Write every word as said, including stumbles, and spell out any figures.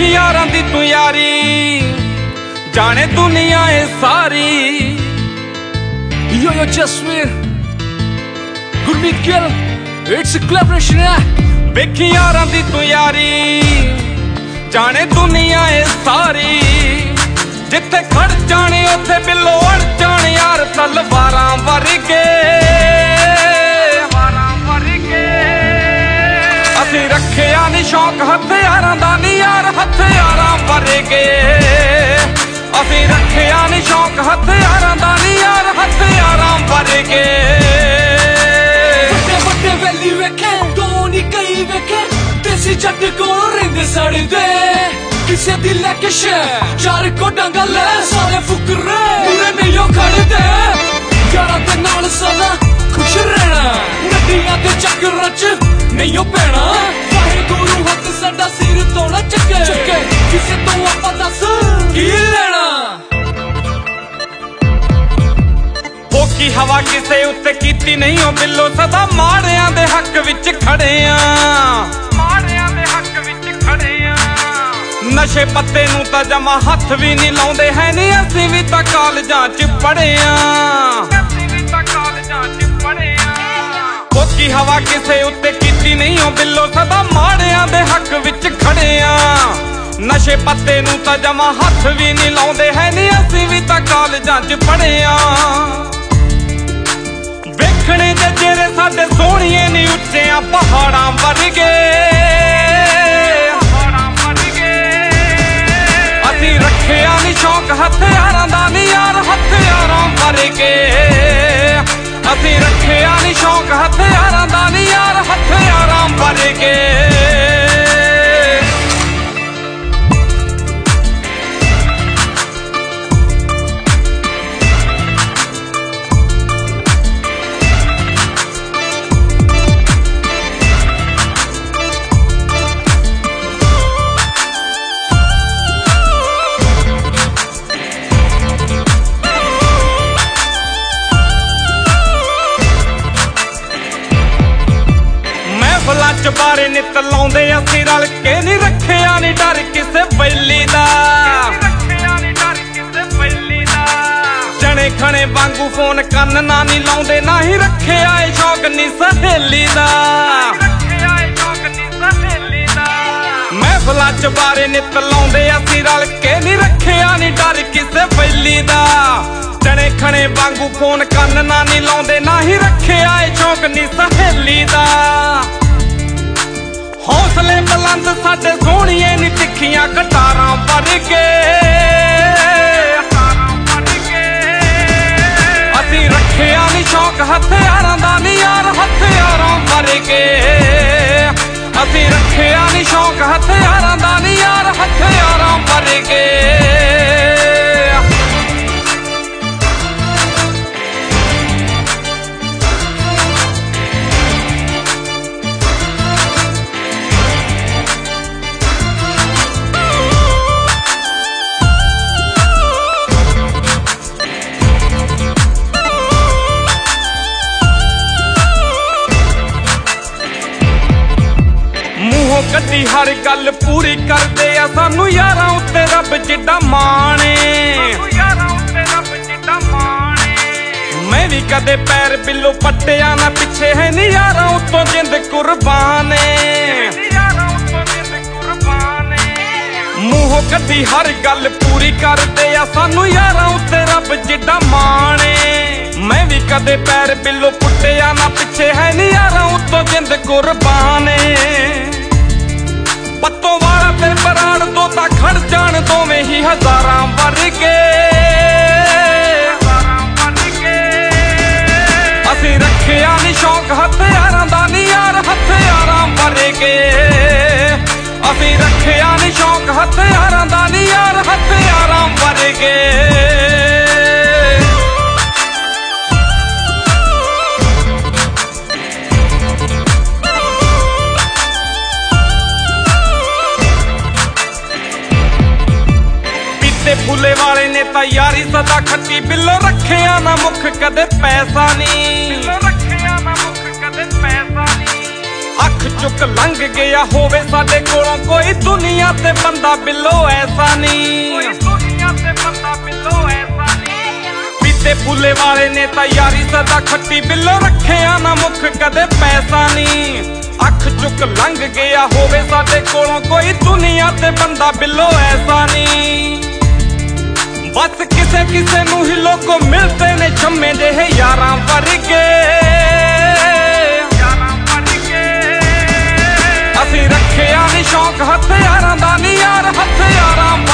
वेखी यारां दी तू यारी जाने दुनिया ए सारी। Yo yo Jasmine, Gurmeet Gill, it's a collaboration yeah. वेखी यारां दी तू यारी जाने दुनिया ए सारी। जिथे खड़ जाने उथे बिलो अड़ जाने यार तलवारां वर्गे असीं रखिया नी शौक हथियारां दा नी यार हथियारां वर्गे। असीं रखिया नी शौक हथियारां दा नी यार हथियारां वर्गे। वड्डे वड्डे वैली वेखे दो नी कई वेखे देसी जट कोलों रहिंदे सड़दे किसे दी लैके शह चार को डांगा ले सारे फुकरे पूरे नहीं खड़दे। यारां दे नाल सदा खुश रहना नदियां दे चक्करां च नहीं पैना। वाहेगुरू हत्थ साडा सिर तोड़ा चक्के चक्के किसे तो आपां दस की लेना। भोकी हवा किसे उत्ते कीती नहीं ओ बिल्लो सदा माड़ियां दे हक विच खड़े आ माड़ियां दे हक विच खड़े आ। नशे पत्ते नूं तां जमा हथ भी नहीं लाउंदे है नी असीं भी तां कालजां च पढ़े आ असीं भी तां कालजां च पढ़े आ। भोकी हवा किसे उत्ते कीती नहीं ओ बिल्लो सदा माड़ियां दे हक विच खड़े आ। नशे पत्ते नूं तां जमा हथ भी नहीं लाउंदे है नी असीं भी तां कालजां च पढ़े आ। वेखणे दे चेहरे साडे सोहणीए नी उच्चियां पहाड़ां वर्गे असीं रखिया नी शौक हथियारां दा नी यार हथियारां वर्गे। असीं रखिया नी शौक हथियारां दा नी यार हथियारां वर्गे। बारे नित लाउंदे असीं रल के नी रखिया नी डर किसे बैली दा जने खने वांगू फोन कन ना नी लाउंदे ना ही रखिया ए शौक नी सहेली दा। महफिलां च बारे नित लाउंदे असीं रल के नी रखिया नी डर किसे बैली दा जने खने वांगू फोन कन ना नी लाउंदे ना ही रखिया ए शौक नी सहेली दा। हौसले बुलंद साडे सोहणीए नी तिखियां कटारां वर्गे असीं रखिया नी शौक हथियारां दा नी यार हथियारां वर्गे। असीं रखिया नी शौक हथियारां दा नी यार हथियारां वर्गे। कदी हर गल पूरी करदे आ सानू यारां उत्ते रब जिड्डा माणे। मैं भी कदे पैर बिल्लो पट्टिया ना पिछे है नी यारां उत्तों जिंद कुर्बाने। मूंहों कदी हर गल पूरी करदे आ सानू यारां उत्ते रब जिड्डा माणे। मैं भी कदे पैर बिल्लो पुट्टिया ना पिछे है नी यारां उत्तों जिंद कुर्बाने। पत्तों वाला ते बराड़ दो ता खड़ जान दोवें ही हजारां वर्गे। असीं रखिया नी शौक हथियारां दा नी यार हथियारां वर्गे। असीं रखिया नी शौक हथियारां दा नी यार हथियारां वर्गे। फुले वाले ने ता यारी सदा खट्टी बिल्लो रखिया ना मुख कदे पैसा नी। ਅੱਖ ਚੁੱਕ ਲੰਘ ਗਿਆ ਹੋਵੇ ਸਾਡੇ ਕੋਲੋਂ ਕੋਈ ਦੁਨੀਆ ਤੇ ਬੰਦਾ ਬਿੱਲੋ ਐਸਾ ਨਹੀਂ, ਕੋਈ ਦੁਨੀਆ ਤੇ ਬੰਦਾ ਬਿੱਲੋ ਐਸਾ ਨਹੀਂ। ਪੀਤੇ ਫੁੱਲੇ ਵਾਲੇ ਨੇ ਤਾਂ ਯਾਰੀ ਸਦਾ ਖੱਟੀ, ਬਿੱਲੋ ਰੱਖਿਆ ਨਾ ਮੁੱਖ ਕਦੇ ਪੈਸਾ ਨਹੀਂ। ਅੱਖ ਚੁੱਕ ਲੰਘ ਗਿਆ ਹੋਵੇ ਸਾਡੇ ਕੋਲੋਂ ਕੋਈ ਦੁਨੀਆ ਤੇ ਬੰਦਾ ਬਿੱਲੋ ਐਸਾ ਨਹੀਂ। ਬਸ ਕਿਸੇ ਕਿਸੇ ਨੂੰ ਹੀ ਲੋਕੋ ਮਿਲਦੇ ਨੇ ਛੰਮੇ ਜਿਹੇ ਯਾਰਾਂ ਵਰਗੇ, ਅਸੀਂ ਰੱਖਿਆ ਨੀ ਸ਼ੌਕ ਹਥਿਆਰਾਂ ਦਾ ਨੀ ਯਾਰ, ਹਥਿਆਰਾਂ